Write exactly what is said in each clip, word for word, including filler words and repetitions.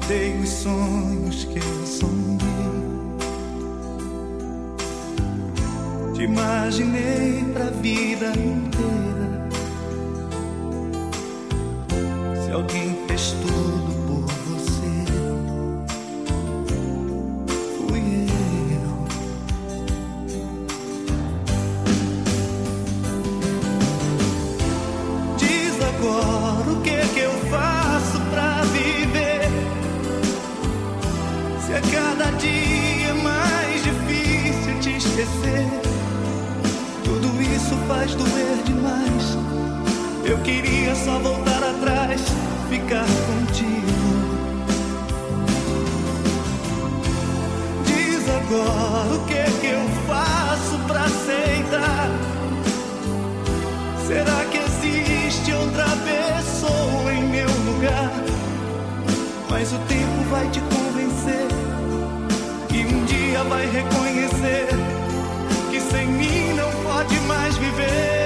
Guardei os sonhos que eu sonhei, te imaginei pra vida inteira. Se alguém fez tudo por você, fui eu. Diz agora o que que eu faço pra viver, se a cada dia é mais difícil te esquecer. Tudo isso faz doer demais. Eu queria só voltar atrás, ficar contigo. Diz agora o que que eu faço pra aceitar. Será que existe outra pessoa em meu lugar? Mas o tempo vai te convencer e um dia vai reconhecer que sem mim não pode mais viver.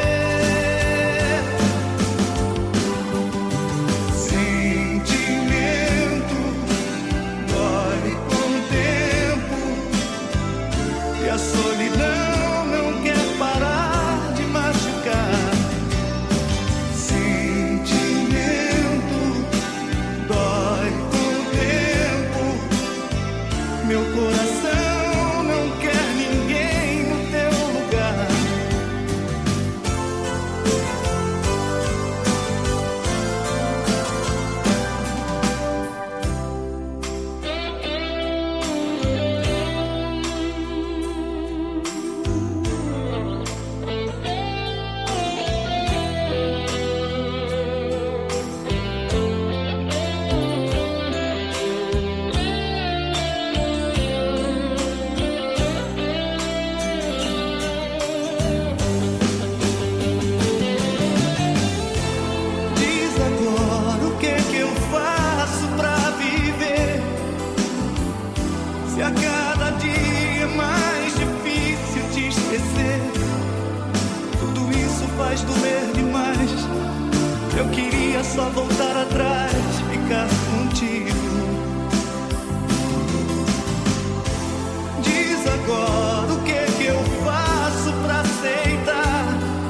Sentimento dói com o tempo e a solidão não quer parar de machucar. Sentimento dói com o tempo, meu coração não quer ninguém no teu lugar. Diz agora o que que eu faço pra viver, se a cada dia é mais difícil te esquecer. Tudo isso faz doer demais. Eu queria só voltar atrás, ficar contigo. Diz agora o que que eu faço pra aceitar.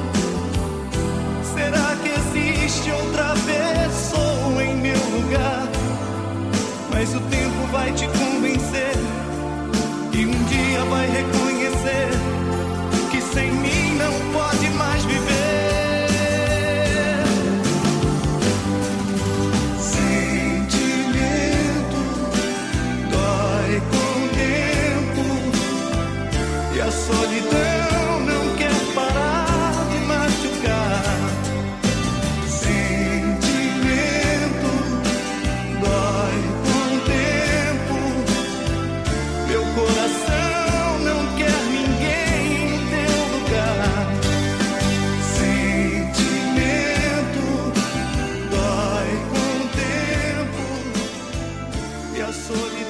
Será que existe outra pessoa em meu lugar? Mas o tempo vai te convencer e um dia vai reconhecer que sem mim não pode mais viver. Sentimento dói com o tempo e a solidão não quer parar de machucar. Sentimento dói com o tempo, meu coração não quer ninguém no teu lugar. Sentimento dói com o tempo e a solidão